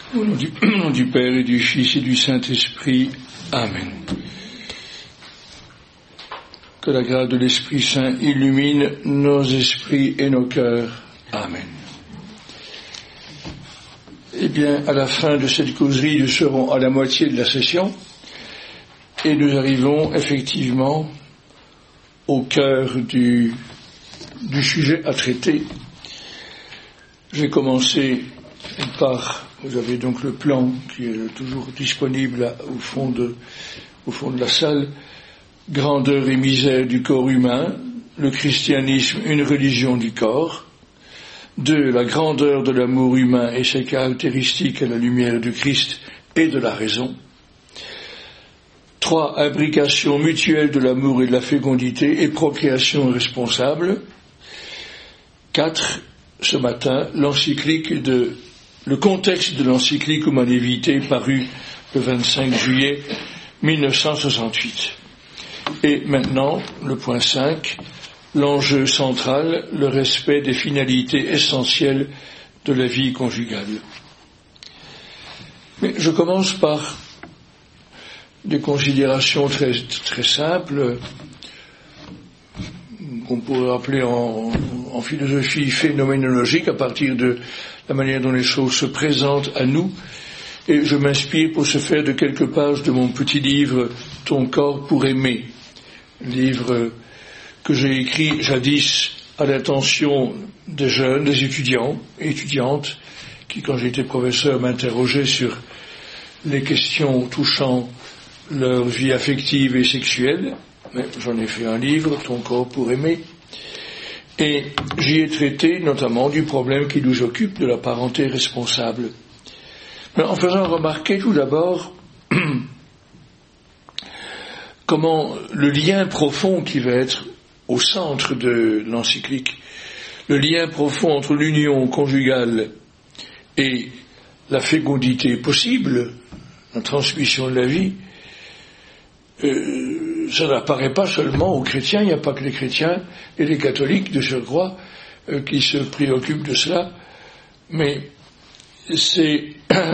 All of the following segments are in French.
Au nom du Père et du Fils et du Saint-Esprit. Amen. Que la grâce de l'Esprit Saint illumine nos esprits et nos cœurs. Amen. Eh bien, à la fin de cette causerie, nous serons à la moitié de la session et nous arrivons effectivement au cœur du sujet à traiter. J'ai commencé par, vous avez donc le plan qui est toujours disponible au fond de la salle, grandeur et misère du corps humain, le christianisme, une religion du corps. 2, la grandeur de l'amour humain et ses caractéristiques à la lumière du Christ et de la raison. 3, imbrication mutuelle de l'amour et de la fécondité et procréation responsable. 4, ce matin, le contexte de l'encyclique Humanae Vitae paru le 25 juillet 1968. Et maintenant, le point 5, l'enjeu central, le respect des finalités essentielles de la vie conjugale. Mais je commence par des considérations très, très simples, qu'on pourrait appeler en philosophie phénoménologique, à partir de la manière dont les choses se présentent à nous. Et je m'inspire pour ce faire de quelques pages de mon petit livre « Ton corps pour aimer », livre que j'ai écrit jadis à l'intention des jeunes, des étudiants et étudiantes, qui, quand j'étais professeur, m'interrogeaient sur les questions touchant leur vie affective et sexuelle. Mais j'en ai fait un livre, Ton corps pour aimer, et j'y ai traité notamment du problème qui nous occupe de la parenté responsable. Mais en faisant remarquer tout d'abord comment le lien profond qui va être au centre de l'encyclique, le lien profond entre l'union conjugale et la fécondité possible, la transmission de la vie, ça n'apparaît pas seulement aux chrétiens, il n'y a pas que les chrétiens et les catholiques de surcroît qui se préoccupent de cela, mais c'est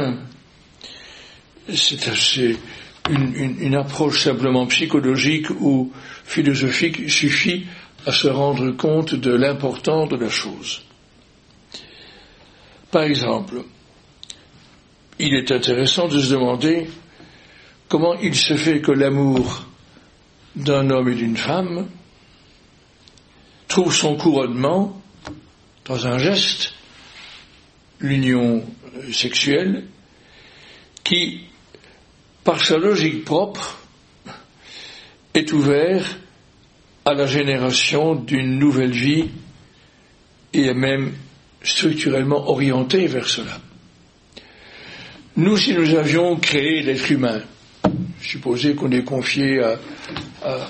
une approche simplement psychologique ou philosophique suffit à se rendre compte de l'importance de la chose. Par exemple, il est intéressant de se demander comment il se fait que l'amour d'un homme et d'une femme trouve son couronnement dans un geste, l'union sexuelle, qui, par sa logique propre, est ouvert à la génération d'une nouvelle vie et est même structurellement orienté vers cela. Nous, si nous avions créé l'être humain, supposez qu'on est confié à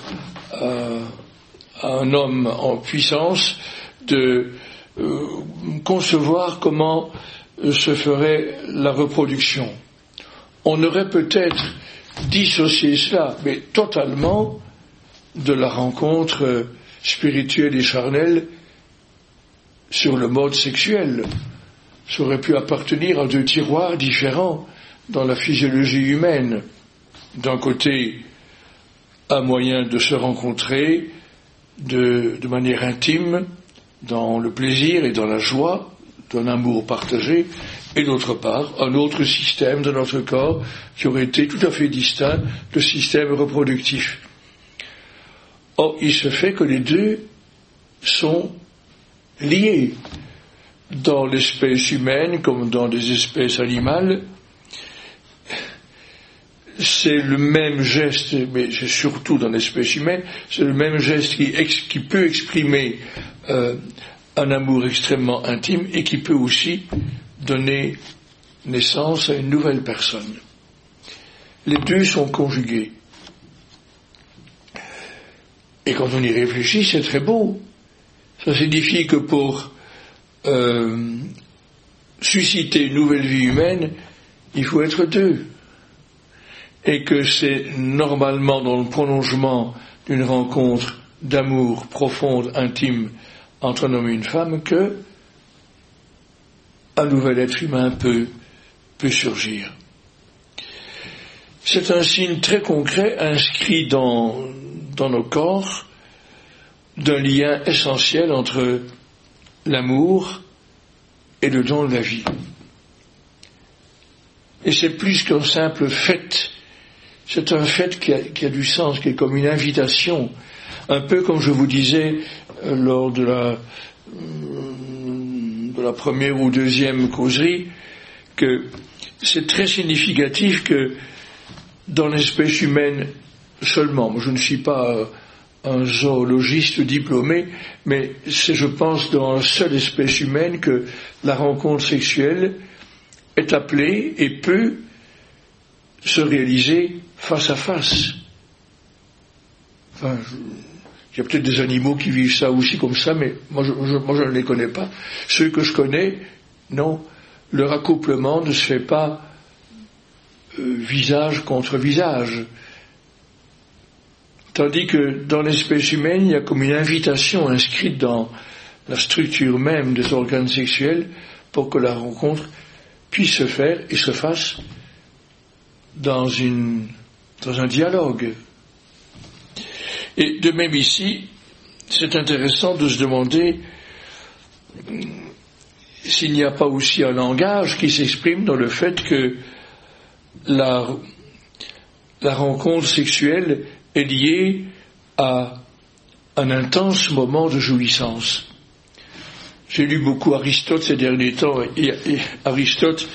un homme en puissance de concevoir comment se ferait la reproduction. On aurait peut-être dissocié cela, mais totalement, de la rencontre spirituelle et charnelle sur le mode sexuel. Ça aurait pu appartenir à 2 tiroirs différents dans la physiologie humaine. D'un côté, un moyen de se rencontrer de manière intime, dans le plaisir et dans la joie d'un amour partagé, et d'autre part, un autre système de notre corps qui aurait été tout à fait distinct, le système reproductif. Or, il se fait que les deux sont liés dans l'espèce humaine comme dans les espèces animales. C'est le même geste, mais c'est surtout dans l'espèce humaine, c'est le même geste qui peut exprimer un amour extrêmement intime et qui peut aussi donner naissance à une nouvelle personne. Les deux sont conjugués. Et quand on y réfléchit, c'est très beau. Ça signifie que pour susciter une nouvelle vie humaine, il faut être deux. Et que c'est normalement dans le prolongement d'une rencontre d'amour profonde, intime, entre un homme et une femme, que un nouvel être humain peut peut surgir. C'est un signe très concret inscrit dans nos corps d'un lien essentiel entre l'amour et le don de la vie. Et c'est plus qu'un simple fait, c'est un fait qui a du sens, qui est comme une invitation, un peu comme je vous disais lors de la première ou deuxième causerie, que c'est très significatif que dans l'espèce humaine seulement, moi je ne suis pas un zoologiste diplômé, mais c'est, je pense, dans la seule espèce humaine que la rencontre sexuelle est appelée et peut se réaliser face à face. Enfin, il y a peut-être des animaux qui vivent ça aussi comme ça, mais moi je ne les connais pas. Ceux que je connais, non, leur accouplement ne se fait pas visage contre visage. Tandis que dans l'espèce humaine, il y a comme une invitation inscrite dans la structure même des organes sexuels pour que la rencontre puisse se faire et se fasse dans un dialogue. Et de même ici, c'est intéressant de se demander s'il n'y a pas aussi un langage qui s'exprime dans le fait que la rencontre sexuelle est liée à un intense moment de jouissance. J'ai lu beaucoup Aristote ces derniers temps, et Aristote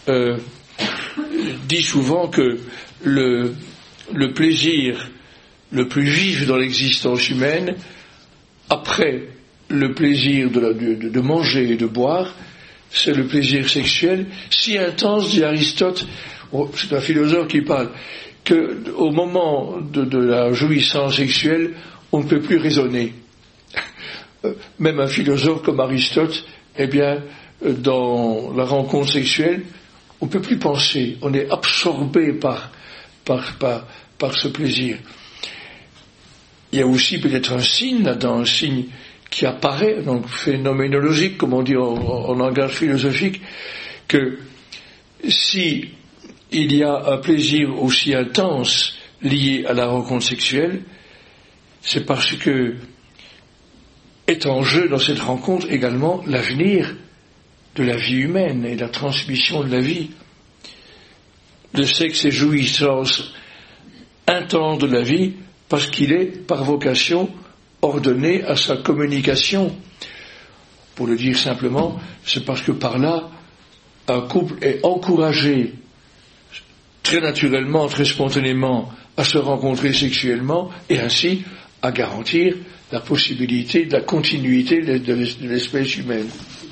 dit souvent que le plaisir le plus vif dans l'existence humaine, après le plaisir de manger et de boire, c'est le plaisir sexuel, si intense, dit Aristote, c'est un philosophe qui parle, qu'au moment de la jouissance sexuelle, on ne peut plus raisonner. Même un philosophe comme Aristote, eh bien, dans la rencontre sexuelle, on ne peut plus penser, on est absorbé par ce plaisir. Il y a aussi peut-être un signe là-dedans, un signe qui apparaît, donc phénoménologique, comme on dit en langage philosophique, que si il y a un plaisir aussi intense lié à la rencontre sexuelle, c'est parce que est en jeu dans cette rencontre également l'avenir de la vie humaine et la transmission de la vie. Le sexe est jouissance intense de la vie parce qu'il est, par vocation, ordonné à sa communication. Pour le dire simplement, c'est parce que par là, un couple est encouragé très naturellement, très spontanément, à se rencontrer sexuellement et ainsi à garantir la possibilité de la continuité de l'espèce humaine.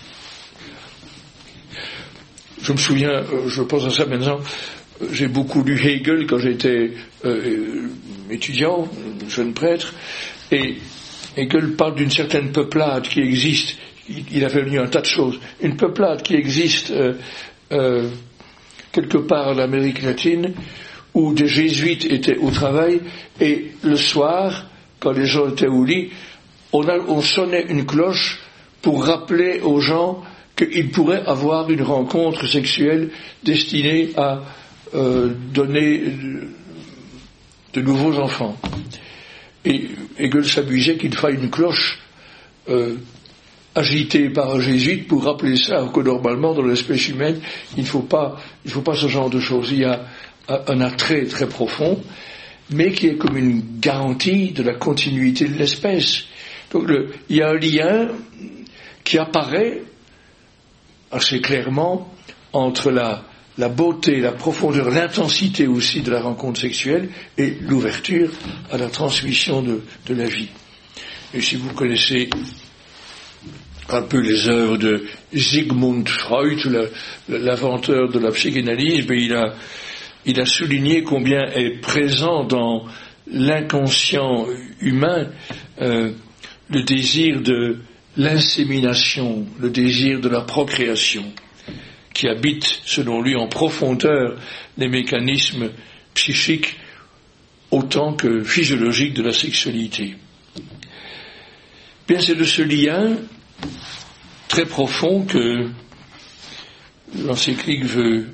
Je me souviens, je pense à ça maintenant, j'ai beaucoup lu Hegel quand j'étais étudiant, jeune prêtre, et Hegel parle d'une certaine peuplade qui existe, il avait lu un tas de choses, une peuplade qui existe quelque part en Amérique latine, où des jésuites étaient au travail, et le soir, quand les gens étaient au lit, on sonnait une cloche pour rappeler aux gens qu'ils pourraient avoir une rencontre sexuelle destinée à donner de nouveaux enfants. Et Hegel s'amusait qu'il faille une cloche agitée par un jésuite pour rappeler ça, alors que normalement dans l'espèce humaine il ne faut pas ce genre de choses. Il y a un attrait très profond, mais qui est comme une garantie de la continuité de l'espèce. Donc il y a un lien qui apparaît assez clairement entre la beauté, la profondeur, l'intensité aussi de la rencontre sexuelle et l'ouverture à la transmission de la vie. Et si vous connaissez un peu les œuvres de Sigmund Freud, l'inventeur de la psychanalyse, il a souligné combien est présent dans l'inconscient humain le désir de l'insémination, le désir de la procréation, qui habite, selon lui, en profondeur les mécanismes psychiques autant que physiologiques de la sexualité. Bien, c'est de ce lien très profond que l'encyclique veut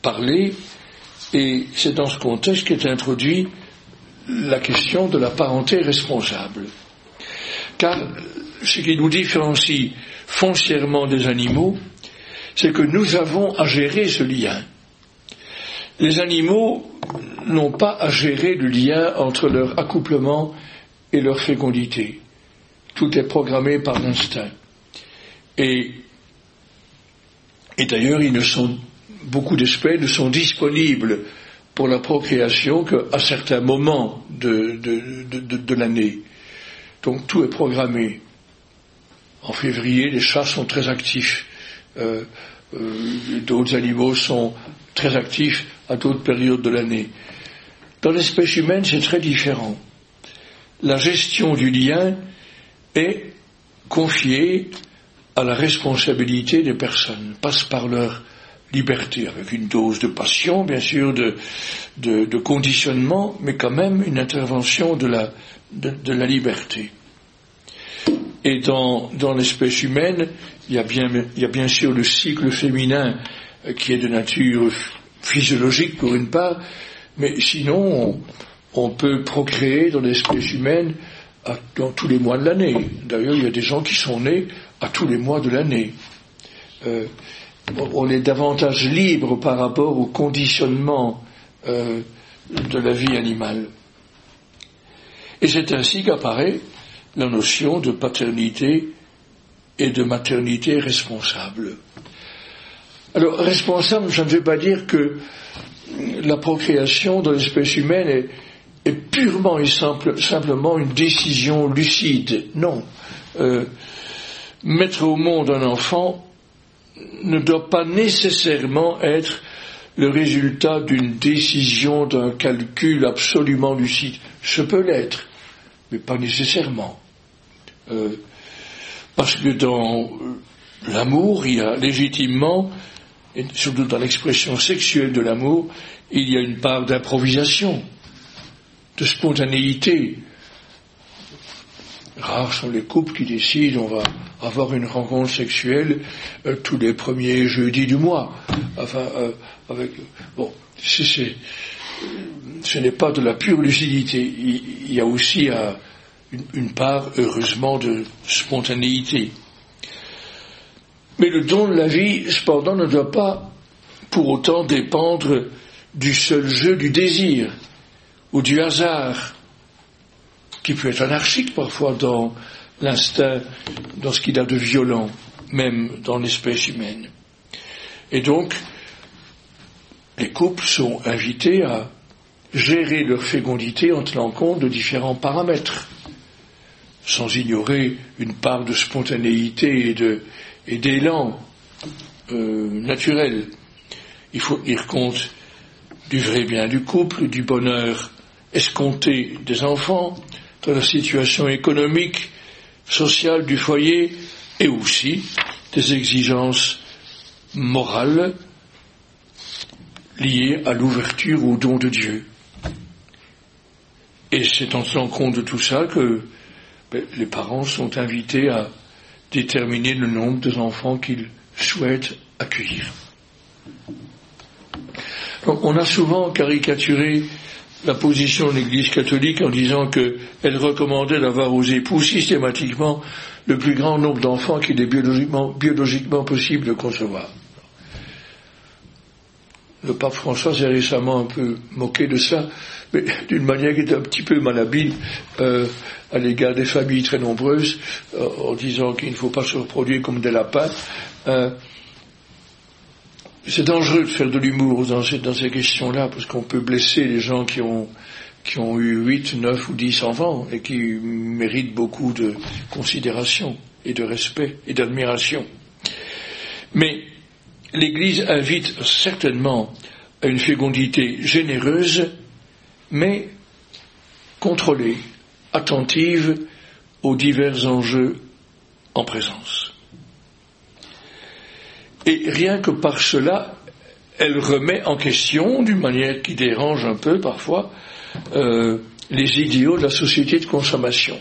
parler, et c'est dans ce contexte qu'est introduit la question de la parenté responsable. Car ce qui nous différencie foncièrement des animaux, c'est que nous avons à gérer ce lien. Les animaux n'ont pas à gérer le lien entre leur accouplement et leur fécondité. Tout est programmé par l'instinct. Et d'ailleurs, beaucoup d'espèces ne sont disponibles pour la procréation qu'à certains moments de l'année. Donc tout est programmé. En février, les chats sont très actifs. D'autres animaux sont très actifs à d'autres périodes de l'année. Dans l'espèce humaine, c'est très différent. La gestion du lien est confiée à la responsabilité des personnes, passe par leur liberté, avec une dose de passion, bien sûr, de conditionnement, mais quand même une intervention de la liberté. Et dans l'espèce humaine, il y a bien sûr le cycle féminin qui est de nature physiologique pour une part, mais sinon on peut procréer dans l'espèce humaine dans tous les mois de l'année. D'ailleurs, il y a des gens qui sont nés à tous les mois de l'année. On est davantage libre par rapport au conditionnement de la vie animale. Et c'est ainsi qu'apparaît la notion de paternité et de maternité responsable. Alors, responsable, ça ne veut pas dire que la procréation dans l'espèce humaine est purement et simplement une décision lucide. Non. Mettre au monde un enfant ne doit pas nécessairement être le résultat d'une décision, d'un calcul absolument lucide. Ce peut l'être, mais pas nécessairement. Parce que dans l'amour, il y a légitimement, et surtout dans l'expression sexuelle de l'amour, il y a une part d'improvisation, de spontanéité. Rares sont les couples qui décident on va avoir une rencontre sexuelle tous les premiers jeudis du mois. Ce n'est pas de la pure lucidité. Il y a aussi une part, heureusement, de spontanéité. Mais le don de la vie, cependant, ne doit pas pour autant dépendre du seul jeu du désir ou du hasard, qui peut être anarchique parfois dans l'instinct, dans ce qu'il a de violent, même dans l'espèce humaine. Et donc, les couples sont invités à gérer leur fécondité en tenant compte de différents paramètres, sans ignorer une part de spontanéité et d'élan naturel. Il faut tenir compte du vrai bien du couple, du bonheur escompté des enfants, de la situation économique, sociale du foyer, et aussi des exigences morales liées à l'ouverture au don de Dieu. Et c'est en tenant compte de tout ça que les parents sont invités à déterminer le nombre d'enfants qu'ils souhaitent accueillir. Donc, on a souvent caricaturé la position de l'Église catholique en disant qu'elle recommandait d'avoir aux époux systématiquement le plus grand nombre d'enfants qu'il est biologiquement possible de concevoir. Le pape François s'est récemment un peu moqué de ça, mais d'une manière qui est un petit peu malhabile à l'égard des familles très nombreuses, en disant qu'il ne faut pas se reproduire comme des lapins. C'est dangereux de faire de l'humour dans ces questions-là, parce qu'on peut blesser les gens qui ont eu 8, 9 ou 10 enfants, et qui méritent beaucoup de considération, et de respect, et d'admiration. Mais l'Église invite certainement à une fécondité généreuse, mais contrôlée, attentive aux divers enjeux en présence. Et rien que par cela, elle remet en question, d'une manière qui dérange un peu parfois, les idéaux de la société de consommation,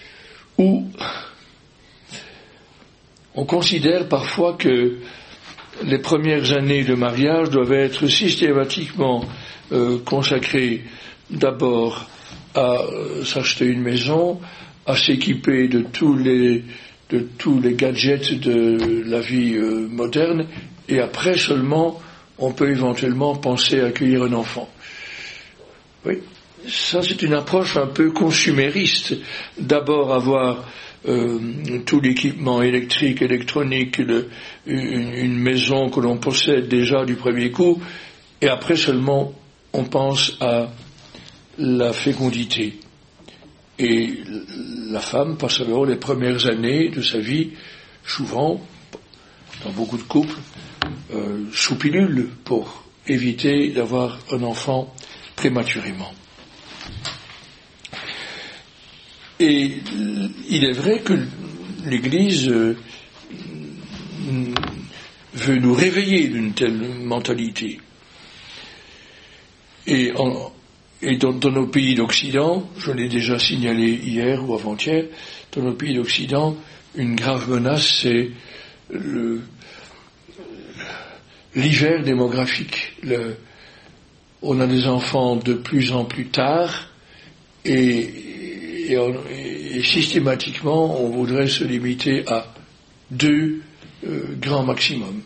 où on considère parfois que les premières années de mariage doivent être systématiquement consacrées d'abord à s'acheter une maison, à s'équiper de tous les gadgets de la vie moderne, et après seulement on peut éventuellement penser à accueillir un enfant. Oui, ça c'est une approche un peu consumériste. D'abord avoir tout l'équipement électrique, électronique, une maison que l'on possède déjà du premier coup, et après seulement on pense à la fécondité. Et la femme passe alors les premières années de sa vie, souvent, dans beaucoup de couples, sous pilule pour éviter d'avoir un enfant prématurément. Et il est vrai que l'Église veut nous réveiller d'une telle mentalité. Et dans nos pays d'Occident, je l'ai déjà signalé hier ou avant-hier, dans nos pays d'Occident, une grave menace, c'est l'hiver démographique. On a des enfants de plus en plus tard et systématiquement on voudrait se limiter à 2 grands maximum.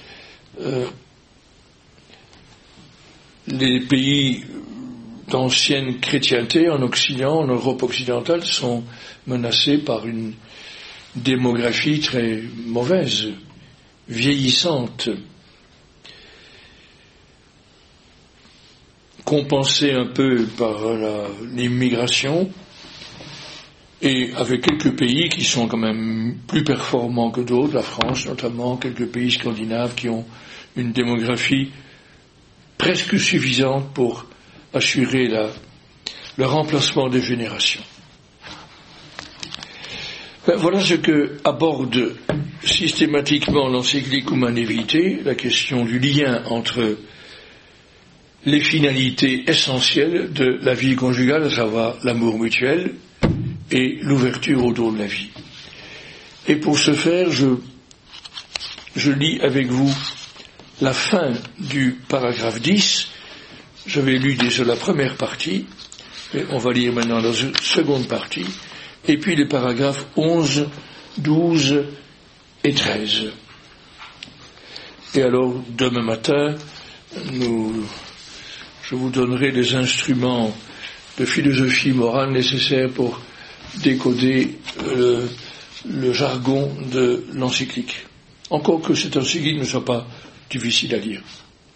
Les pays d'ancienne chrétienté en Occident, en Europe occidentale, sont menacés par une démographie très mauvaise, vieillissante, compensée un peu par l'immigration, et avec quelques pays qui sont quand même plus performants que d'autres, la France notamment, quelques pays scandinaves qui ont une démographie presque suffisante pour assurer le remplacement des générations. Voilà ce que aborde systématiquement l'encyclique Humanae Vitae, la question du lien entre les finalités essentielles de la vie conjugale, à savoir l'amour mutuel et l'ouverture au don de la vie. Et pour ce faire, je lis avec vous la fin du paragraphe 10. J'avais lu déjà la première partie, et on va lire maintenant la seconde partie, et puis les paragraphes 11, 12 et 13. Et alors, demain matin, je vous donnerai les instruments de philosophie morale nécessaires pour décoder le jargon de l'encyclique. Encore que cette encyclique ne soit pas difficile à lire.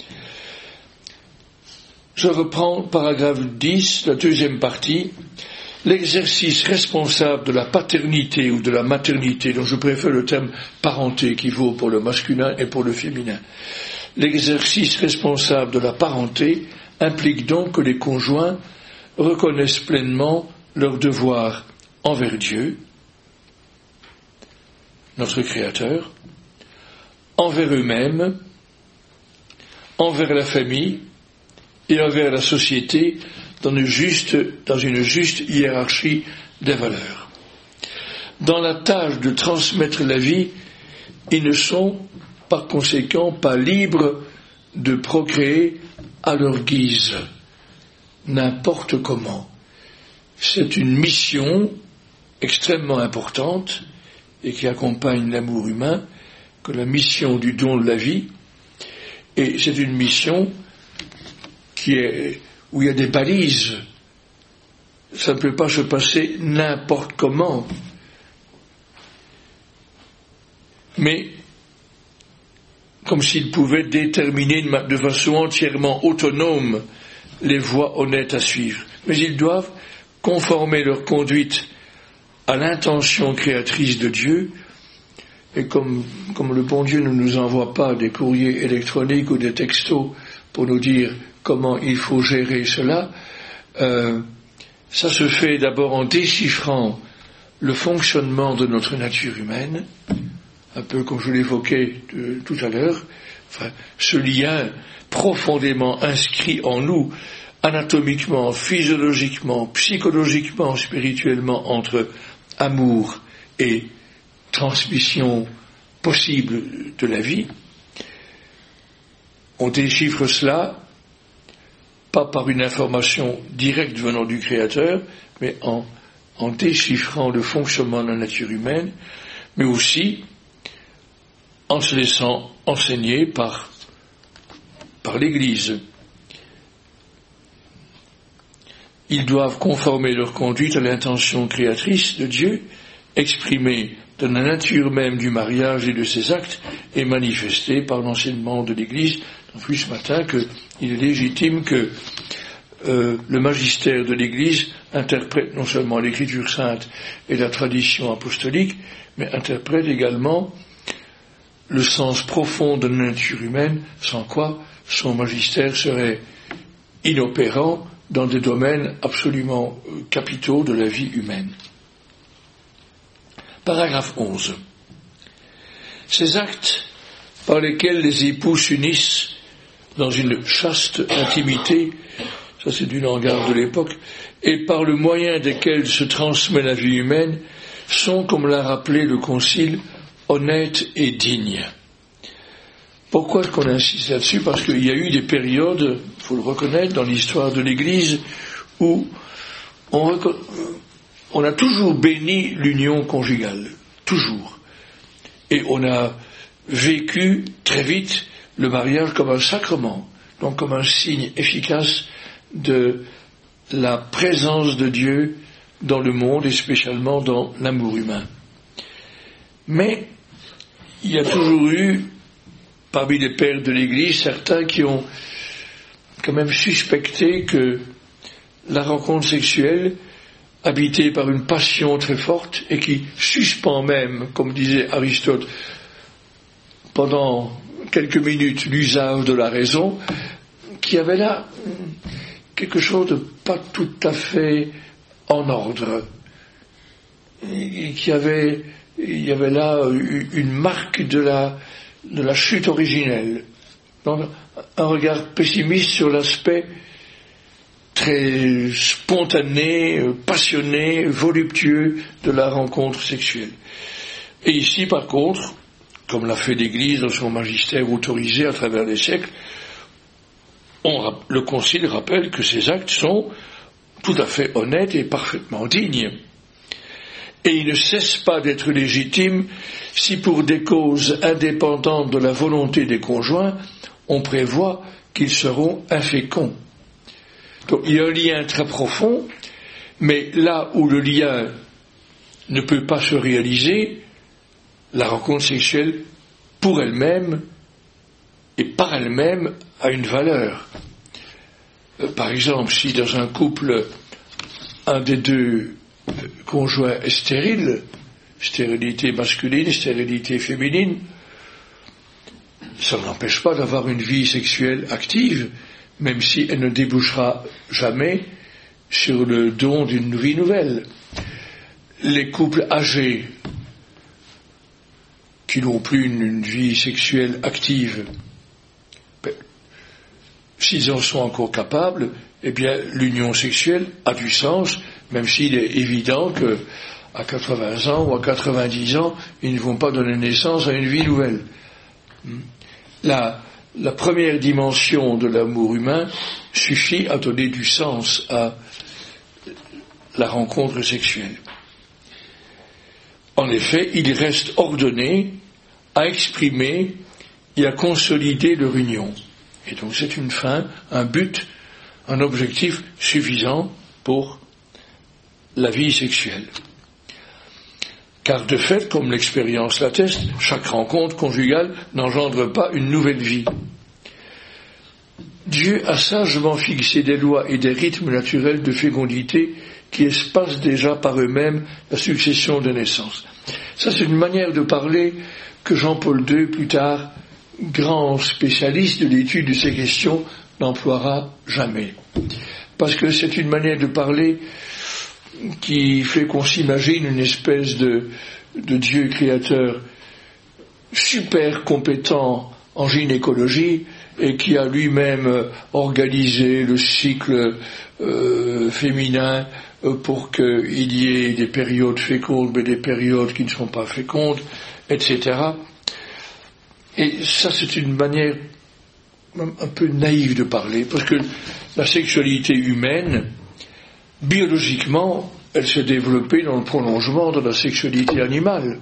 Je reprends paragraphe 10, la deuxième partie, l'exercice responsable de la paternité ou de la maternité, dont je préfère le terme parenté qui vaut pour le masculin et pour le féminin. L'exercice responsable de la parenté implique donc que les conjoints reconnaissent pleinement leur devoir envers Dieu, notre Créateur, envers eux-mêmes, envers la famille et envers la société dans une juste hiérarchie des valeurs. Dans la tâche de transmettre la vie, ils ne sont par conséquent pas libres de procréer à leur guise, n'importe comment. C'est une mission extrêmement importante et qui accompagne l'amour humain, que la mission du don de la vie, et c'est une mission où il y a des balises. Ça ne peut pas se passer n'importe comment. Mais comme s'il pouvait déterminer de façon entièrement autonome les voies honnêtes à suivre. Mais ils doivent conformer leur conduite à l'intention créatrice de Dieu, et comme le bon Dieu ne nous envoie pas des courriers électroniques ou des textos pour nous dire comment il faut gérer cela, ça se fait d'abord en déchiffrant le fonctionnement de notre nature humaine, un peu comme je l'évoquais tout à l'heure, ce lien profondément inscrit en nous, anatomiquement, physiologiquement, psychologiquement, spirituellement, entre amour et transmission possible de la vie, On déchiffre cela, pas par une information directe venant du Créateur, mais en déchiffrant le fonctionnement de la nature humaine, mais aussi en se laissant enseigner par l'Église. Ils doivent conformer leur conduite à l'intention créatrice de Dieu, exprimée dans la nature même du mariage et de ses actes, et manifestée par l'enseignement de l'Église. On a vu ce matin qu'il est légitime que le magistère de l'Église interprète non seulement l'Écriture sainte et la tradition apostolique, mais interprète également le sens profond de la nature humaine, sans quoi son magistère serait inopérant dans des domaines absolument capitaux de la vie humaine. Paragraphe 11. Ces actes par lesquels les époux s'unissent dans une chaste intimité, ça c'est du langage de l'époque, et par le moyen desquels se transmet la vie humaine, sont, comme l'a rappelé le Concile, honnêtes et dignes. Pourquoi est-ce qu'on insiste là-dessus? Parce qu'il y a eu des périodes, il faut le reconnaître, dans l'histoire de l'Église, où on a toujours béni l'union conjugale, toujours. Et on a vécu très vite le mariage comme un sacrement, donc comme un signe efficace de la présence de Dieu dans le monde et spécialement dans l'amour humain. Mais il y a toujours eu, parmi les pères de l'Église, certains qui ont quand même suspecté que la rencontre sexuelle, habitée par une passion très forte et qui suspend même, comme disait Aristote, pendant quelques minutes l'usage de la raison, qui avait là quelque chose de pas tout à fait en ordre. Il y avait là une marque de la chute originelle. Donc, un regard pessimiste sur l'aspect très spontané, passionné, voluptueux de la rencontre sexuelle. Et ici, par contre, comme l'a fait l'Église dans son magistère autorisé à travers les siècles, le Concile rappelle que ces actes sont tout à fait honnêtes et parfaitement dignes. Et ils ne cessent pas d'être légitimes si pour des causes indépendantes de la volonté des conjoints, on prévoit qu'ils seront inféconds. Donc il y a un lien très profond, mais là où le lien ne peut pas se réaliser, la rencontre sexuelle, pour elle-même et par elle-même, a une valeur. Par exemple, si dans un couple, un des deux conjoints est stérile, stérilité masculine, stérilité féminine, ça n'empêche pas d'avoir une vie sexuelle active, même si elle ne débouchera jamais sur le don d'une vie nouvelle. Les couples âgés qui n'ont plus une vie sexuelle active, s'ils en sont encore capables, eh bien l'union sexuelle a du sens, même s'il est évident qu'à 80 ans ou à 90 ans, ils ne vont pas donner naissance à une vie nouvelle. La première dimension de l'amour humain suffit à donner du sens à la rencontre sexuelle. En effet, ils restent ordonnés à exprimer et à consolider leur union. Et donc c'est une fin, un but, un objectif suffisant pour la vie sexuelle. Car de fait, comme l'expérience l'atteste, chaque rencontre conjugale n'engendre pas une nouvelle vie. Dieu a sagement fixé des lois et des rythmes naturels de fécondité qui espacent déjà par eux-mêmes la succession des naissances. Ça, c'est une manière de parler que Jean-Paul II, plus tard, grand spécialiste de l'étude de ces questions, n'emploiera jamais. Parce que c'est une manière de parler qui fait qu'on s'imagine une espèce de Dieu créateur super compétent en gynécologie et qui a lui-même organisé le cycle féminin pour qu'il y ait des périodes fécondes mais des périodes qui ne sont pas fécondes, etc. Et ça, c'est une manière même un peu naïf de parler, parce que la sexualité humaine, biologiquement, elle s'est développée dans le prolongement de la sexualité animale.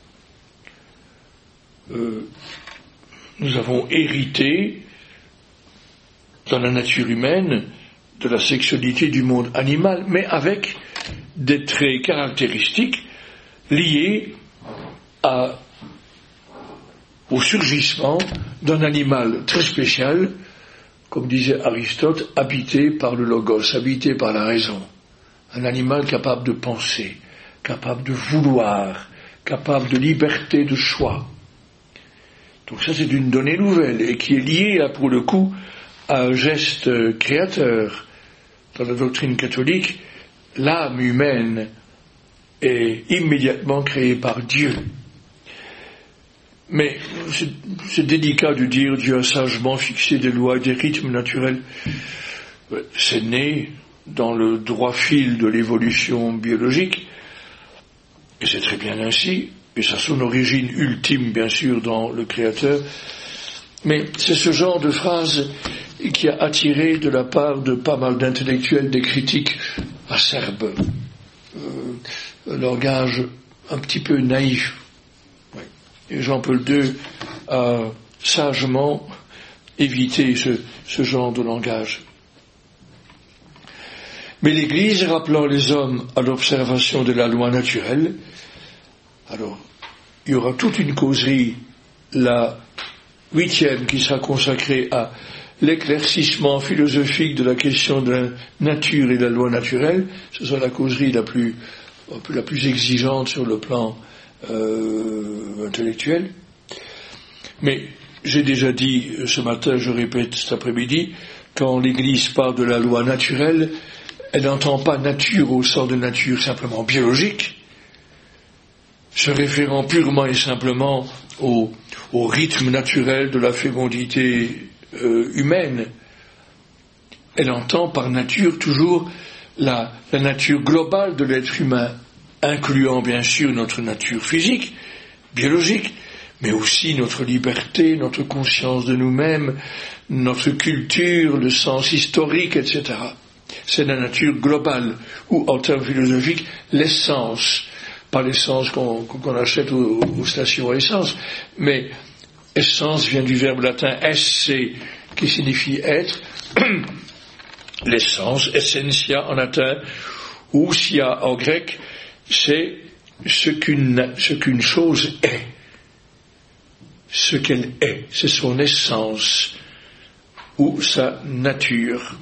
Nous avons hérité, dans la nature humaine, de la sexualité du monde animal, mais avec des traits caractéristiques liés au surgissement d'un animal très spécial, comme disait Aristote, habité par le logos, habité par la raison. Un animal capable de penser, capable de vouloir, capable de liberté de choix. Donc ça, c'est une donnée nouvelle et qui est liée, là, pour le coup, à un geste créateur. Dans la doctrine catholique, l'âme humaine est immédiatement créée par Dieu. Mais c'est délicat de dire Dieu a sagement fixé des lois et des rythmes naturels. C'est né dans le droit fil de l'évolution biologique, et c'est très bien ainsi, et ça a son origine ultime, bien sûr, dans le Créateur. Mais c'est ce genre de phrase qui a attiré de la part de pas mal d'intellectuels des critiques acerbes. Un langage un petit peu naïf. Oui. Et Jean-Paul II a sagement évité ce genre de langage. Mais l'Église, rappelant les hommes à l'observation de la loi naturelle, alors il y aura toute une causerie, la 8e, qui sera consacrée à l'éclaircissement philosophique de la question de la nature et de la loi naturelle. Ce sera la causerie la plus exigeante sur le plan intellectuel. Mais j'ai déjà dit ce matin, je répète cet après-midi, quand l'Église parle de la loi naturelle, elle n'entend pas nature au sens de nature simplement biologique, se référant purement et simplement au rythme naturel de la fécondité humaine. Elle entend par nature toujours la nature globale de l'être humain, incluant bien sûr notre nature physique, biologique, mais aussi notre liberté, notre conscience de nous-mêmes, notre culture, le sens historique, etc. C'est la nature globale, ou en termes philosophiques, l'essence, pas l'essence qu'on achète aux stations essence, mais essence vient du verbe latin esse, qui signifie être, l'essence, essentia en latin, ou sia en grec, c'est ce qu'une chose est, ce qu'elle est, c'est son essence, ou sa nature.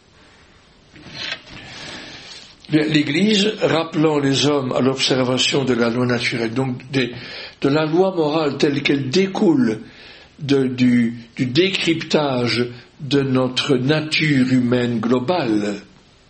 L'Église, rappelant les hommes à l'observation de la loi naturelle, donc de la loi morale telle qu'elle découle du décryptage de notre nature humaine globale,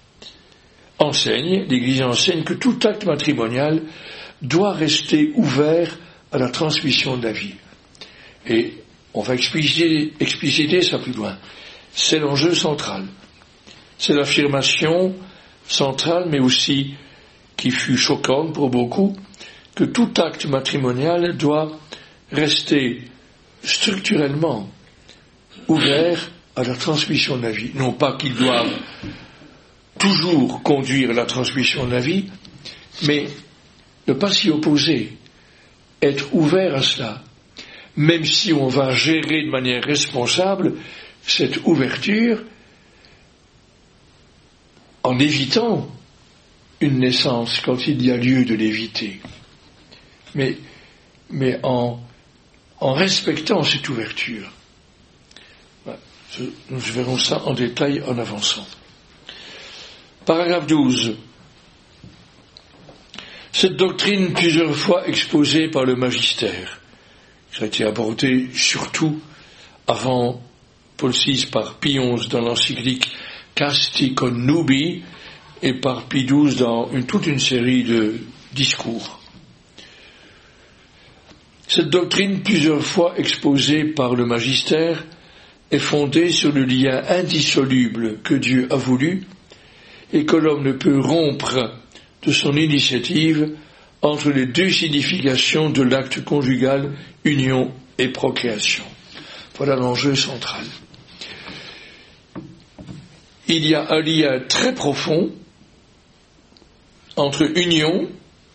l'Église enseigne que tout acte matrimonial doit rester ouvert à la transmission de la vie. Et on va expliciter ça plus loin. C'est l'enjeu central. C'est l'affirmation centrale, mais aussi qui fut choquante pour beaucoup, que tout acte matrimonial doit rester structurellement ouvert à la transmission de la vie. Non pas qu'il doive toujours conduire à la transmission de la vie, mais ne pas s'y opposer, être ouvert à cela, même si on va gérer de manière responsable cette ouverture en évitant une naissance quand il y a lieu de l'éviter, mais en respectant cette ouverture. Nous verrons ça en détail en avançant. Paragraphe 12. Cette doctrine, plusieurs fois exposée par le magistère, ça a été abordé surtout avant Paul VI par Pie XI dans l'encyclique Casti Connubii et par Pie XII dans toute une série de discours. Cette doctrine, plusieurs fois exposée par le magistère, est fondée sur le lien indissoluble que Dieu a voulu et que l'homme ne peut rompre de son initiative entre les deux significations de l'acte conjugal, union et procréation. Voilà l'enjeu central. il y a un lien très profond entre union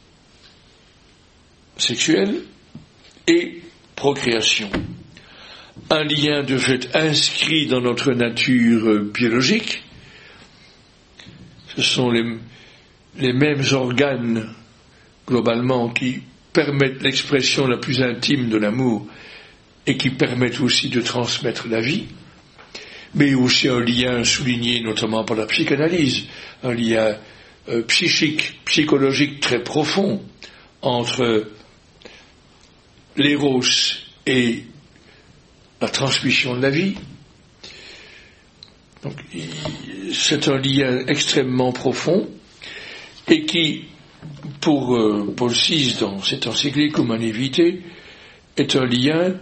sexuelle et procréation. Un lien de fait inscrit dans notre nature biologique. Ce sont les mêmes organes, globalement, qui permettent l'expression la plus intime de l'amour et qui permettent aussi de transmettre la vie, mais aussi un lien souligné notamment par la psychanalyse, un lien psychique, psychologique très profond entre l'éros et la transmission de la vie. Donc, c'est un lien extrêmement profond et qui, pour Paul VI dans cette encyclique Humanae Vitae, est un lien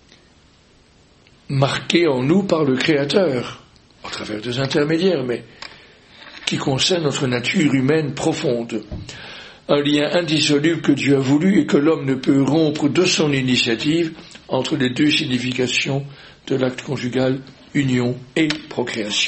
marqué en nous par le Créateur, à travers des intermédiaires, mais qui concerne notre nature humaine profonde. Un lien indissoluble que Dieu a voulu et que l'homme ne peut rompre de son initiative entre les deux significations de l'acte conjugal, union et procréation.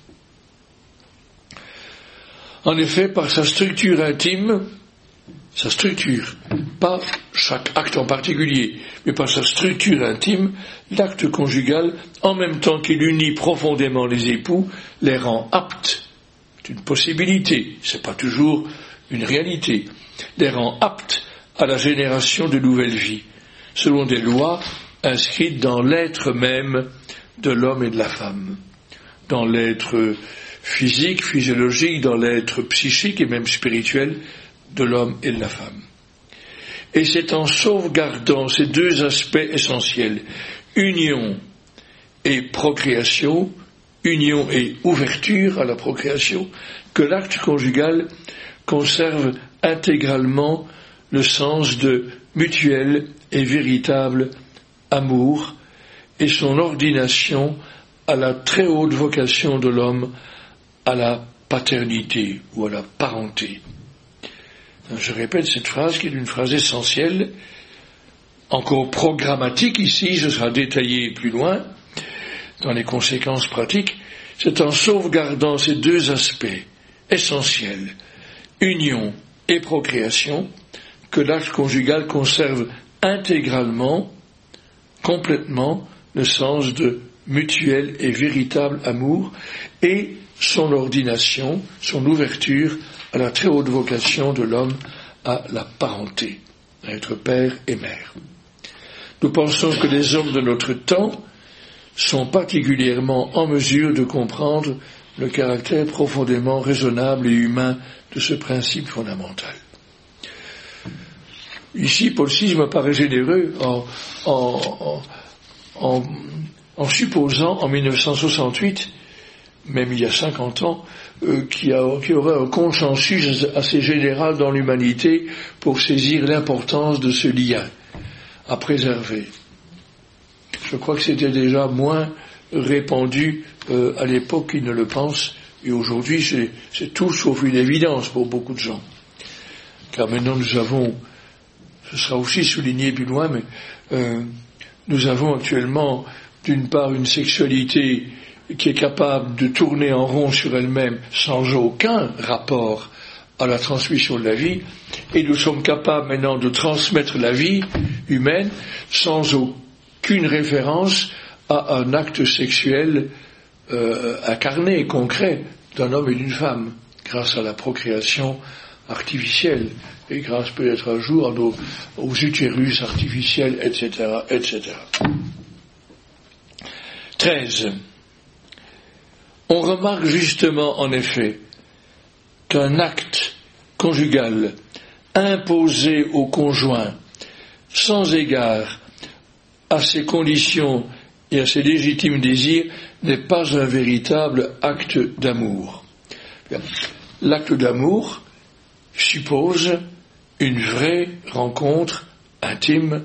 En effet, par sa structure intime, sa structure, pas chaque acte en particulier, mais par sa structure intime, l'acte conjugal, en même temps qu'il unit profondément les époux, les rend aptes. C'est une possibilité, c'est pas toujours une réalité, les rend aptes à la génération de nouvelles vies, selon des lois inscrites dans l'être même de l'homme et de la femme, dans l'être physique, physiologique, dans l'être psychique et même spirituel de l'homme et de la femme. Et c'est en sauvegardant ces deux aspects essentiels, union et procréation, union et ouverture à la procréation, que l'acte conjugal conserve intégralement le sens de mutuel et véritable amour et son ordination à la très haute vocation de l'homme, à la paternité ou à la parenté. Je répète cette phrase qui est une phrase essentielle, encore programmatique ici, ce sera détaillé plus loin dans les conséquences pratiques. C'est en sauvegardant ces deux aspects essentiels, union et procréation, que l'acte conjugal conserve intégralement, complètement, le sens de mutuel et véritable amour et son ordination, son ouverture à la très haute vocation de l'homme à la parenté, à être père et mère. Nous pensons que les hommes de notre temps sont particulièrement en mesure de comprendre le caractère profondément raisonnable et humain de ce principe fondamental. Ici, Paul VI me paraît généreux en supposant en 1968, même il y a 50 ans, qu'il y aurait un consensus assez général dans l'humanité pour saisir l'importance de ce lien à préserver. Je crois que c'était déjà moins répandu à l'époque qu'ils ne le pensent, et aujourd'hui c'est tout sauf une évidence pour beaucoup de gens. Car maintenant nous avons, ce sera aussi souligné plus loin, mais nous avons actuellement d'une part une sexualité qui est capable de tourner en rond sur elle-même sans aucun rapport à la transmission de la vie, et nous sommes capables maintenant de transmettre la vie humaine sans aucune référence à un acte sexuel incarné, concret, d'un homme et d'une femme, grâce à la procréation artificielle, et grâce peut-être un jour aux utérus artificiels, etc., etc. 13. On remarque justement, en effet, qu'un acte conjugal imposé au conjoint sans égard à ses conditions et à ses légitimes désirs n'est pas un véritable acte d'amour. L'acte d'amour suppose une vraie rencontre intime,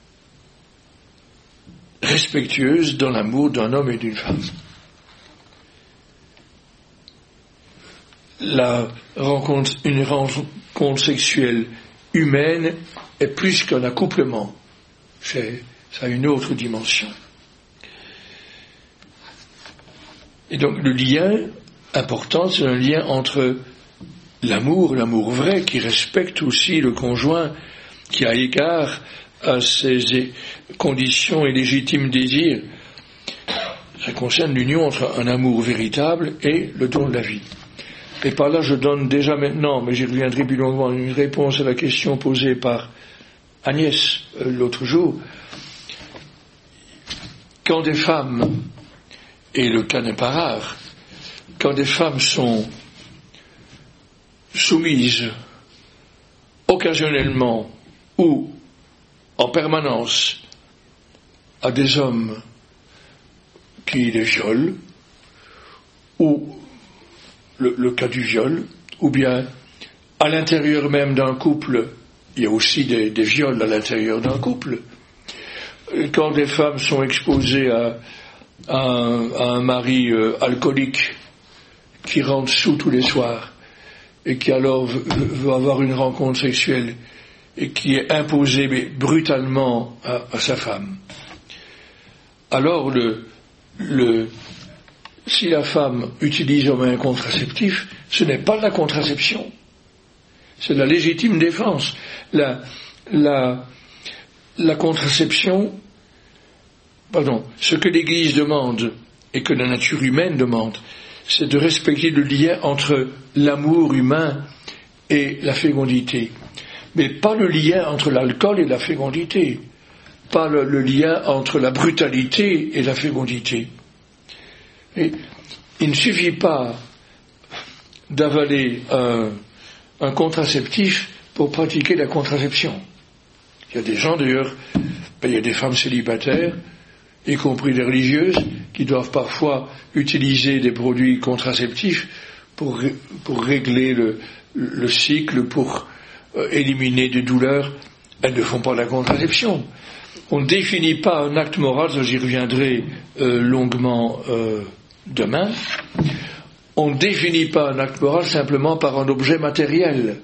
respectueuse dans l'amour d'un homme et d'une femme. Une rencontre sexuelle humaine est plus qu'un accouplement. Ça a une autre dimension. Et donc le lien importante, c'est un lien entre l'amour vrai, qui respecte aussi le conjoint, qui a égard à ses conditions et légitimes désirs. Ça concerne l'union entre un amour véritable et le don de la vie. Et par là, je donne déjà maintenant, mais j'y reviendrai plus longuement, une réponse à la question posée par Agnès l'autre jour. Quand des femmes, et le cas n'est pas rare, quand des femmes sont soumises occasionnellement ou en permanence à des hommes qui les violent, ou le cas du viol, ou bien à l'intérieur même d'un couple, il y a aussi des viols à l'intérieur d'un couple. Quand des femmes sont exposées à un mari alcoolique qui rentre sous tous les soirs et qui alors veut avoir une rencontre sexuelle et qui est imposé mais brutalement à sa femme, alors si la femme utilise un moyen contraceptif, ce n'est pas de la contraception, c'est de la légitime défense. La contraception, ce que l'Église demande et que la nature humaine demande, c'est de respecter le lien entre l'amour humain et la fécondité, mais pas le lien entre l'alcool et la fécondité, pas le lien entre la brutalité et la fécondité. Et il ne suffit pas d'avaler un contraceptif pour pratiquer la contraception. Il y a des gens d'ailleurs, il y a des femmes célibataires, y compris les religieuses, qui doivent parfois utiliser des produits contraceptifs pour régler le cycle, pour éliminer des douleurs. Elles ne font pas la contraception. On ne définit pas un acte moral, ça j'y reviendrai longuement demain. On ne définit pas un acte moral simplement par un objet matériel.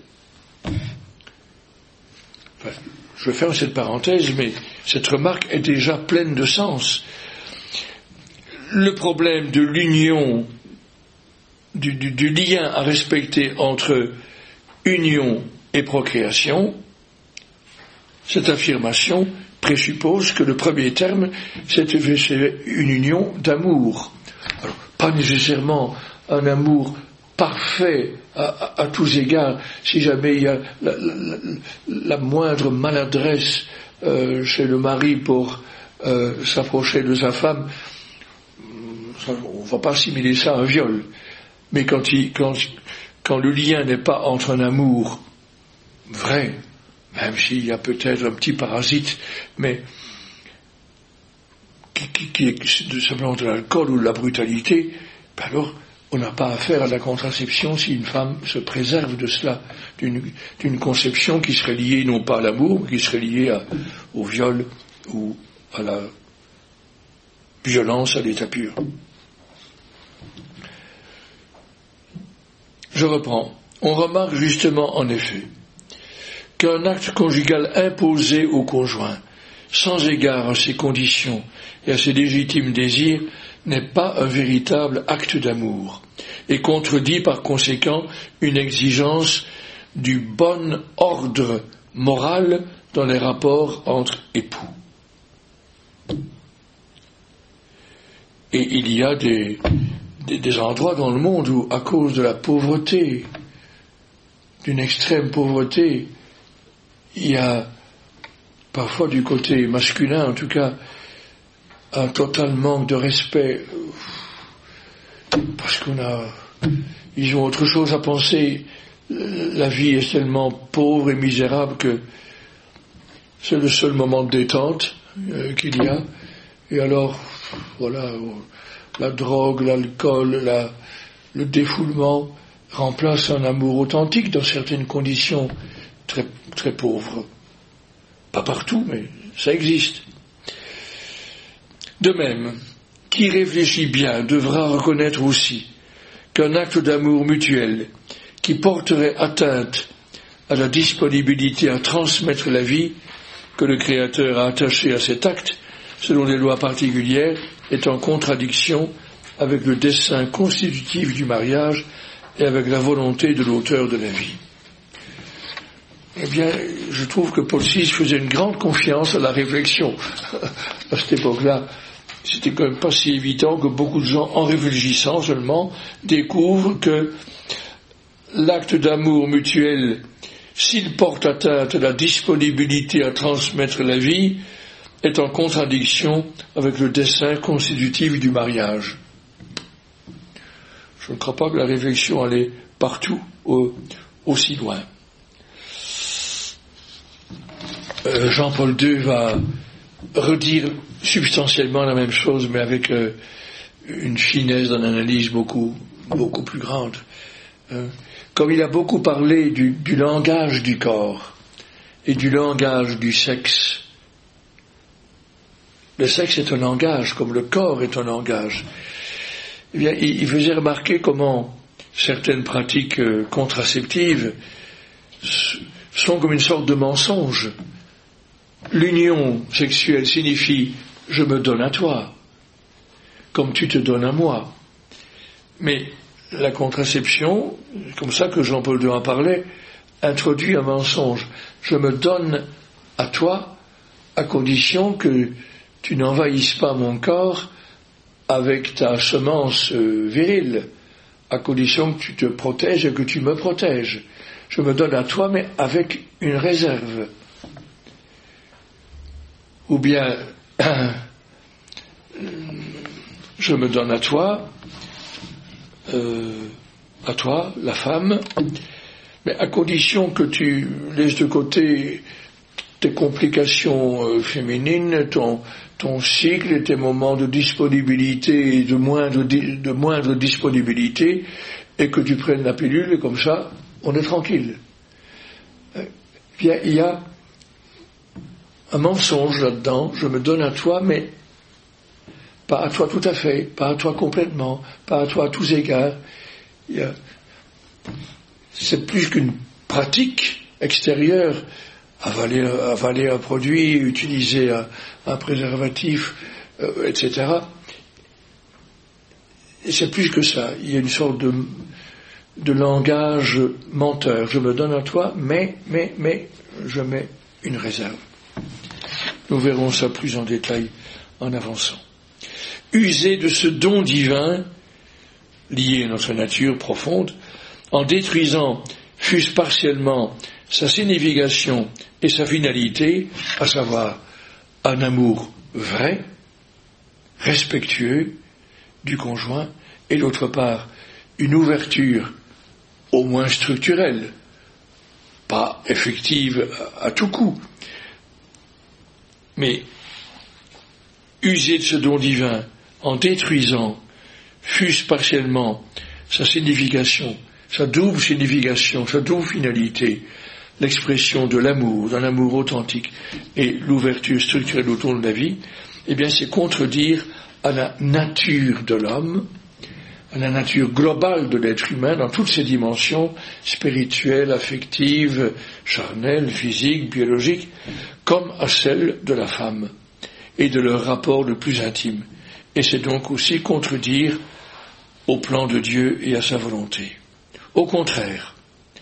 Enfin, je ferme cette parenthèse, mais cette remarque est déjà pleine de sens. Le problème de l'union, du lien à respecter entre union et procréation, cette affirmation présuppose que le premier terme, c'est une union d'amour. Alors, pas nécessairement un amour parfait à tous égards. Si jamais il y a la moindre maladresse chez le mari pour s'approcher de sa femme, on ne va pas assimiler ça à un viol. Mais quand le lien n'est pas entre un amour vrai, même s'il y a peut-être un petit parasite, mais qui est simplement de l'alcool ou de la brutalité, alors on n'a pas affaire à la contraception si une femme se préserve de cela, d'une conception qui serait liée non pas à l'amour, mais qui serait liée au viol ou à la violence à l'état pur. Je reprends. On remarque justement en effet qu'un acte conjugal imposé au conjoint, sans égard à ses conditions et à ses légitimes désirs, n'est pas un véritable acte d'amour, et contredit par conséquent une exigence du bon ordre moral dans les rapports entre époux. Et il y a des endroits dans le monde où, à cause de la pauvreté, d'une extrême pauvreté, il y a parfois du côté masculin, en tout cas, un total manque de respect, parce ils ont autre chose à penser. La vie est tellement pauvre et misérable que c'est le seul moment de détente qu'il y a. Et alors, voilà, la drogue, l'alcool, le défoulement remplacent un amour authentique dans certaines conditions très, très pauvres. Pas partout, mais ça existe. De même, qui réfléchit bien devra reconnaître aussi qu'un acte d'amour mutuel qui porterait atteinte à la disponibilité à transmettre la vie que le Créateur a attachée à cet acte, selon des lois particulières, est en contradiction avec le dessein constitutif du mariage et avec la volonté de l'auteur de la vie. Eh bien, je trouve que Paul VI faisait une grande confiance à la réflexion. À cette époque-là, c'était quand même pas si évident que beaucoup de gens, en réfléchissant seulement, découvrent que l'acte d'amour mutuel, s'il porte atteinte à la disponibilité à transmettre la vie, est en contradiction avec le dessein constitutif du mariage. Je ne crois pas que la réflexion allait partout aussi loin. Jean-Paul II va redire substantiellement la même chose, mais avec une finesse d'une analyse beaucoup plus grande. Comme il a beaucoup parlé du langage du corps et du langage du sexe. Le sexe est un langage, comme le corps est un langage. Eh bien, il faisait remarquer comment certaines pratiques contraceptives sont comme une sorte de mensonge. L'union sexuelle signifie « je me donne à toi », comme tu te donnes à moi. Mais la contraception, comme ça que Jean-Paul II en parlait, introduit un mensonge. Je me donne à toi à condition que tu n'envahisses pas mon corps avec ta semence virile, à condition que tu te protèges et que tu me protèges. Je me donne à toi, mais avec une réserve. Ou bien, je me donne à toi, la femme, mais à condition que tu laisses de côté tes complications féminines, ton cycle et tes moments de disponibilité et de moindre disponibilité, et que tu prennes la pilule, et comme ça, on est tranquille. Bien, il y a un mensonge là-dedans, je me donne à toi, mais pas à toi tout à fait, pas à toi complètement, pas à toi à tous égards. C'est plus qu'une pratique extérieure, avaler un produit, utiliser un préservatif, etc. Et c'est plus que ça, il y a une sorte de langage menteur. Je me donne à toi, mais je mets une réserve. Nous verrons ça plus en détail en avançant. User de ce don divin, lié à notre nature profonde, en détruisant, fût-ce partiellement, sa signification et sa finalité, à savoir un amour vrai, respectueux du conjoint, et d'autre part, une ouverture au moins structurelle, pas effective à tout coup, mais user de ce don divin en détruisant, fût-ce partiellement, sa signification, sa double signification, sa double finalité, l'expression de l'amour, d'un amour authentique et l'ouverture structurelle autour de la vie, eh bien c'est contredire à la nature de l'homme, à la nature globale de l'être humain dans toutes ses dimensions spirituelles, affectives, charnelles, physiques, biologiques, comme à celle de la femme et de leur rapport le plus intime. Et c'est donc aussi contredire au plan de Dieu et à sa volonté. Au contraire,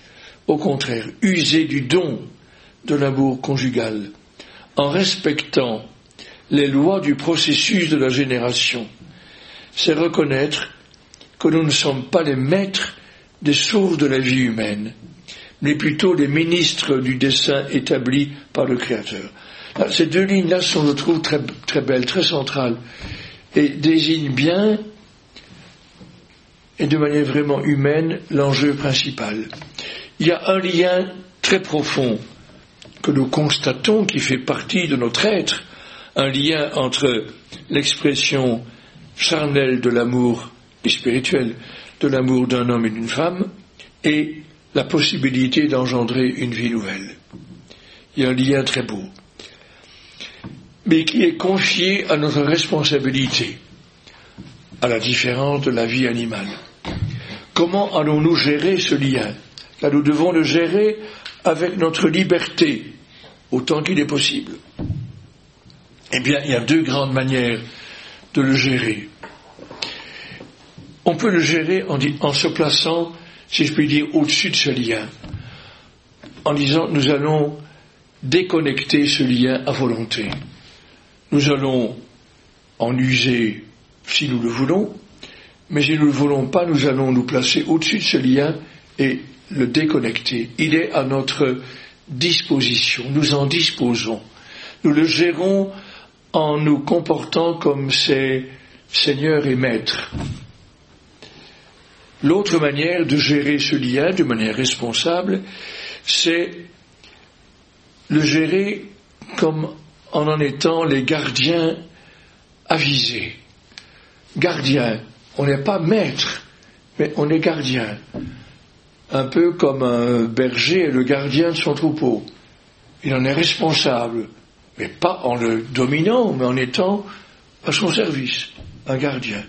user du don de l'amour conjugal en respectant les lois du processus de la génération, c'est reconnaître que nous ne sommes pas les maîtres des sources de la vie humaine, mais plutôt les ministres du dessein établi par le Créateur. Alors, ces deux lignes-là sont, je trouve, très, très belles, très centrales, et désignent bien, et de manière vraiment humaine, l'enjeu principal. Il y a un lien très profond que nous constatons qui fait partie de notre être, un lien entre l'expression charnelle de l'amour et spirituel de l'amour d'un homme et d'une femme et la possibilité d'engendrer une vie nouvelle. Il y a un lien très beau, mais qui est confié à notre responsabilité, à la différence de la vie animale. Comment allons-nous gérer ce lien ? Là, nous devons le gérer avec notre liberté, autant qu'il est possible. Eh bien, il y a deux grandes manières de le gérer. peut le gérer en se plaçant, si je puis dire, au-dessus de ce lien, en disant nous allons déconnecter ce lien à volonté. Nous allons en user si nous le voulons, mais si nous ne le voulons pas, nous allons nous placer au-dessus de ce lien et le déconnecter. Il est à notre disposition, nous en disposons. Nous le gérons en nous comportant comme ses seigneurs et maîtres. L'autre manière de gérer ce lien de manière responsable, c'est le gérer comme en étant les gardiens avisés. Gardiens, on n'est pas maître, mais on est gardien. Un peu comme un berger est le gardien de son troupeau. Il en est responsable, mais pas en le dominant, mais en étant à son service, un gardien.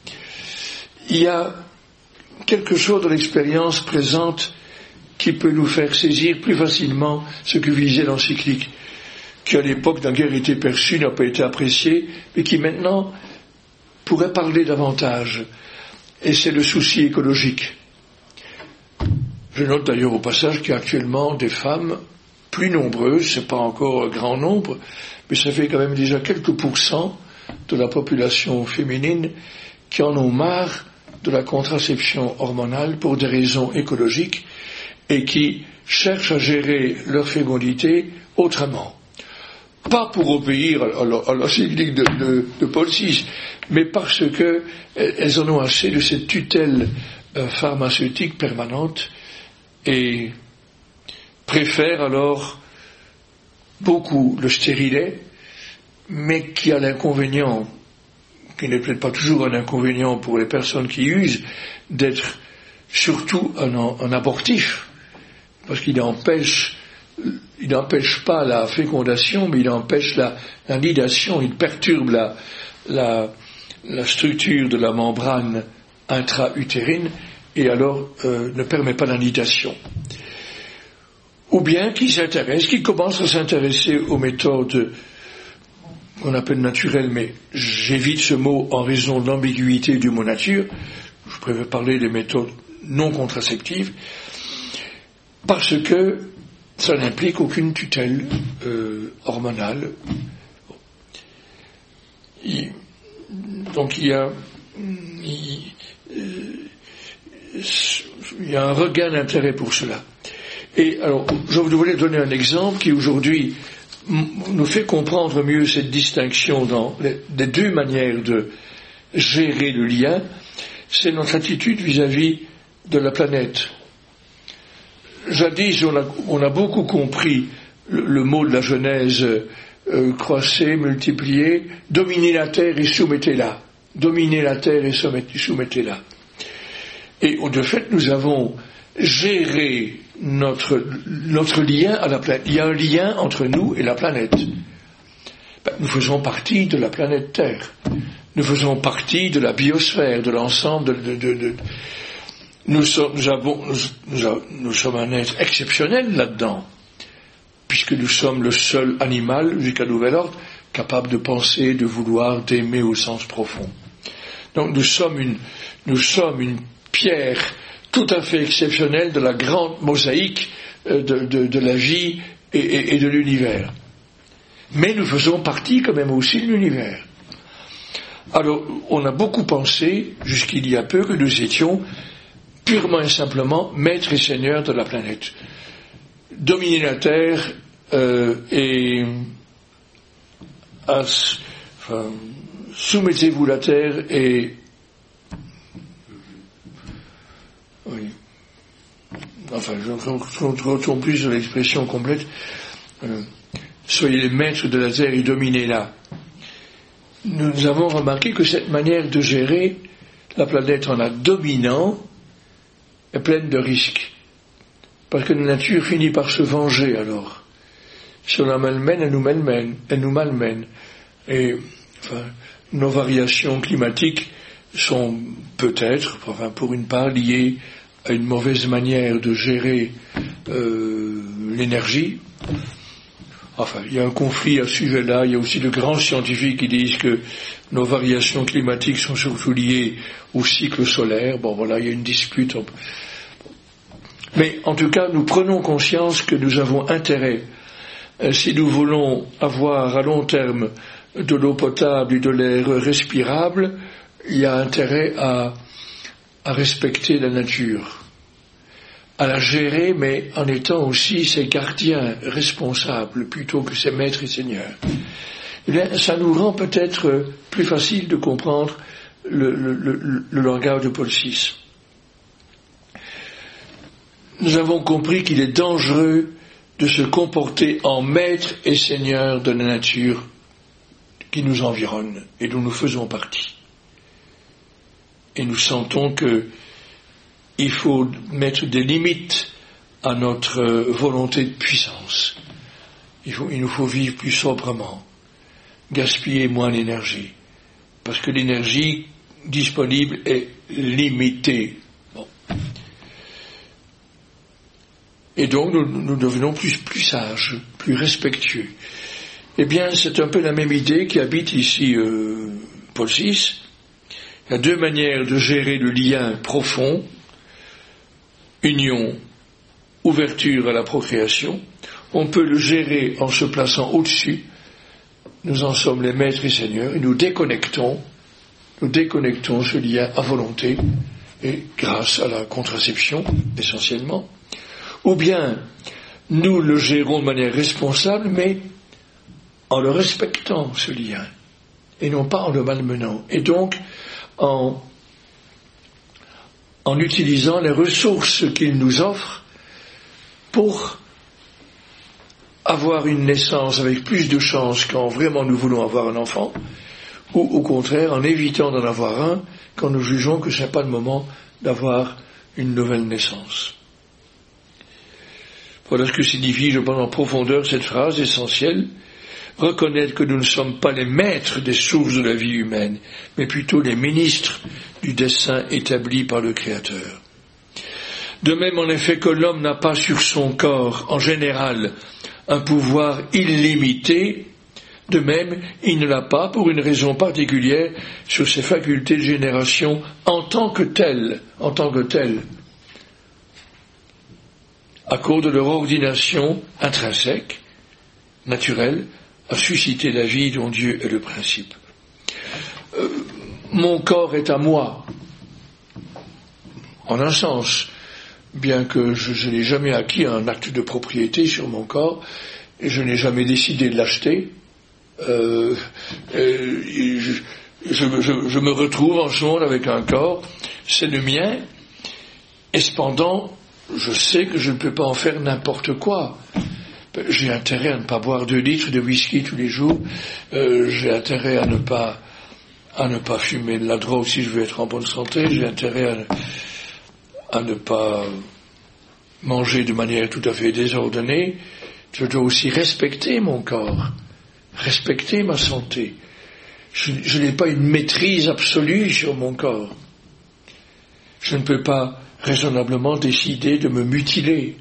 Il y a quelque chose dans l'expérience présente qui peut nous faire saisir plus facilement ce que visait l'encyclique, qui à l'époque n'a guère été perçu, n'a pas été apprécié, mais qui maintenant pourrait parler davantage. Et c'est le souci écologique. Je note d'ailleurs au passage qu'il y a actuellement des femmes plus nombreuses, c'est pas encore un grand nombre, mais ça fait quand même déjà quelques pourcents de la population féminine qui en ont marre de la contraception hormonale pour des raisons écologiques et qui cherchent à gérer leur fécondité autrement. Pas pour obéir à l'encyclique de Paul VI, mais parce qu'elles en ont assez de cette tutelle pharmaceutique permanente et préfèrent alors beaucoup le stérilet, mais qui a l'inconvénient, qui n'est peut-être pas toujours un inconvénient pour les personnes qui usent, d'être surtout un abortif, parce qu'il n'empêche pas la fécondation, mais il empêche la nidation, il perturbe la structure de la membrane intra-utérine et alors ne permet pas la nidation. Ou bien qu'ils commencent à s'intéresser aux méthodes qu'on appelle naturelles, mais j'évite ce mot en raison de l'ambiguïté du mot nature, je préfère parler des méthodes non contraceptives, parce que ça n'implique aucune tutelle hormonale. Donc il y a un regain d'intérêt pour cela. Et alors, je voulais donner un exemple qui aujourd'hui nous fait comprendre mieux cette distinction dans les deux manières de gérer le lien. C'est notre attitude vis-à-vis de la planète. Jadis, on a beaucoup compris le mot de la Genèse, croissez, multipliez, dominez la terre et soumettez-la. Dominez la terre et soumettez-la. Et de fait, nous avons géré notre lien à la planète. Il y a un lien entre nous et la planète. Nous faisons partie de la planète Terre. Nous faisons partie de la biosphère, de l'ensemble Nous sommes un être exceptionnel là-dedans, puisque nous sommes le seul animal, jusqu'à nouvel ordre, capable de penser, de vouloir, d'aimer au sens profond. Donc nous sommes une pierre tout à fait exceptionnelle de la grande mosaïque de la vie et de l'univers. Mais nous faisons partie quand même aussi de l'univers. Alors, on a beaucoup pensé, jusqu'il y a peu, que nous étions purement et simplement maîtres et seigneurs de la planète. Dominer la Terre soumettez-vous la Terre et... Oui. Enfin, je ne retourne plus sur l'expression complète. Soyez les maîtres de la Terre et dominez-la. Nous avons remarqué que cette manière de gérer la planète en la dominant est pleine de risques. Parce que la nature finit par se venger alors. Si on la malmène, elle nous malmène. Et nos variations climatiques sont peut-être, pour une part, liées à une mauvaise manière de gérer l'énergie. Enfin, il y a un conflit à ce sujet-là. Il y a aussi de grands scientifiques qui disent que nos variations climatiques sont surtout liées au cycle solaire. Bon, voilà, il y a une dispute. Mais en tout cas, nous prenons conscience que nous avons intérêt, si nous voulons avoir à long terme de l'eau potable et de l'air respirable, il y a intérêt à respecter la nature, à la gérer, mais en étant aussi ses gardiens responsables plutôt que ses maîtres et seigneurs. Eh bien, ça nous rend peut-être plus facile de comprendre le langage de Paul VI. Nous avons compris qu'il est dangereux de se comporter en maître et seigneur de la nature qui nous environne et dont nous faisons partie. Et nous sentons qu'il faut mettre des limites à notre volonté de puissance. Il nous faut vivre plus sobrement, gaspiller moins d'énergie, parce que l'énergie disponible est limitée. Bon. Et donc nous devenons plus sages, plus respectueux. Eh bien, c'est un peu la même idée qui habite ici Paul VI. Il y a deux manières de gérer le lien profond, union, ouverture à la procréation. On peut le gérer en se plaçant au-dessus. Nous en sommes les maîtres et seigneurs et nous déconnectons ce lien à volonté et grâce à la contraception essentiellement. Ou bien nous le gérons de manière responsable, mais en le respectant ce lien et non pas en le malmenant. Et donc en utilisant les ressources qu'il nous offre pour avoir une naissance avec plus de chance quand vraiment nous voulons avoir un enfant, ou au contraire en évitant d'en avoir un quand nous jugeons que ce n'est pas le moment d'avoir une nouvelle naissance. Voilà ce que signifie, je pense, en profondeur cette phrase essentielle: reconnaître que nous ne sommes pas les maîtres des sources de la vie humaine, mais plutôt les ministres du dessein établi par le Créateur. De même, en effet, que l'homme n'a pas sur son corps, en général, un pouvoir illimité, de même, il ne l'a pas, pour une raison particulière, sur ses facultés de génération en tant que telles, à cause de leur ordination intrinsèque, naturelle, à susciter la vie dont Dieu est le principe. Mon corps est à moi, en un sens, bien que je n'ai jamais acquis un acte de propriété sur mon corps, et je n'ai jamais décidé de l'acheter. Je me retrouve en ce monde avec un corps, c'est le mien, et cependant, je sais que je ne peux pas en faire n'importe quoi. J'ai intérêt à ne pas boire 2 litres de whisky tous les jours, j'ai intérêt à ne pas fumer de la drogue si je veux être en bonne santé, j'ai intérêt à ne pas manger de manière tout à fait désordonnée. Je dois aussi respecter mon corps, respecter ma santé. Je n'ai pas une maîtrise absolue sur mon corps. Je ne peux pas raisonnablement décider de me mutiler,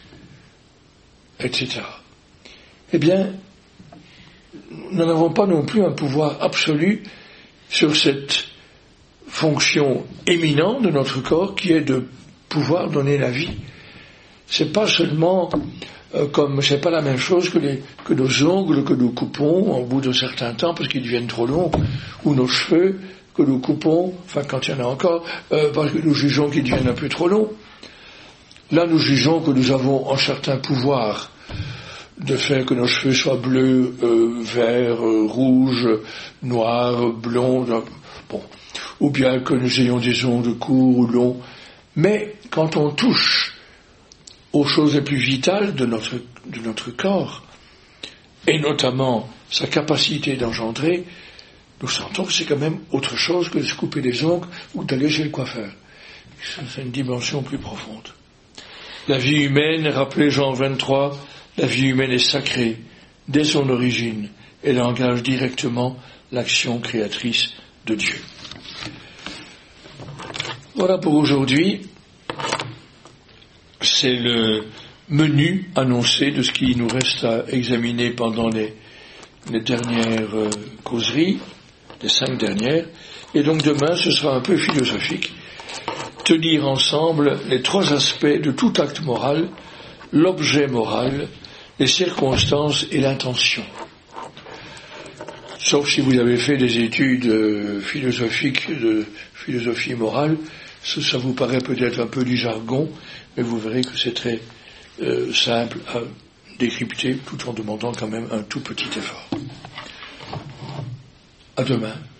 etc. Eh bien, nous n'avons pas non plus un pouvoir absolu sur cette fonction éminente de notre corps qui est de pouvoir donner la vie. C'est pas seulement c'est pas la même chose que nos ongles que nous coupons au bout d'un certain temps parce qu'ils deviennent trop longs, ou nos cheveux que nous coupons, enfin quand il y en a encore, parce que nous jugeons qu'ils deviennent un peu trop longs. Là, nous jugeons que nous avons un certain pouvoir de faire que nos cheveux soient bleus, verts, rouges, noirs, blonds, bon, ou bien que nous ayons des ongles courts ou longs. Mais quand on touche aux choses les plus vitales de notre corps, et notamment sa capacité d'engendrer, nous sentons que c'est quand même autre chose que de se couper les ongles ou d'aller chez le coiffeur. C'est une dimension plus profonde. La vie humaine, rappelez Jean 23, la vie humaine est sacrée dès son origine. Elle engage directement l'action créatrice de Dieu. Voilà pour aujourd'hui. C'est le menu annoncé de ce qui nous reste à examiner pendant les dernières causeries, les 5 dernières. Et donc demain, ce sera un peu philosophique. Tenir ensemble les 3 aspects de tout acte moral, l'objet moral, les circonstances et l'intention. Sauf si vous avez fait des études philosophiques, de philosophie morale, ça vous paraît peut-être un peu du jargon, mais vous verrez que c'est très simple à décrypter, tout en demandant quand même un tout petit effort. À demain.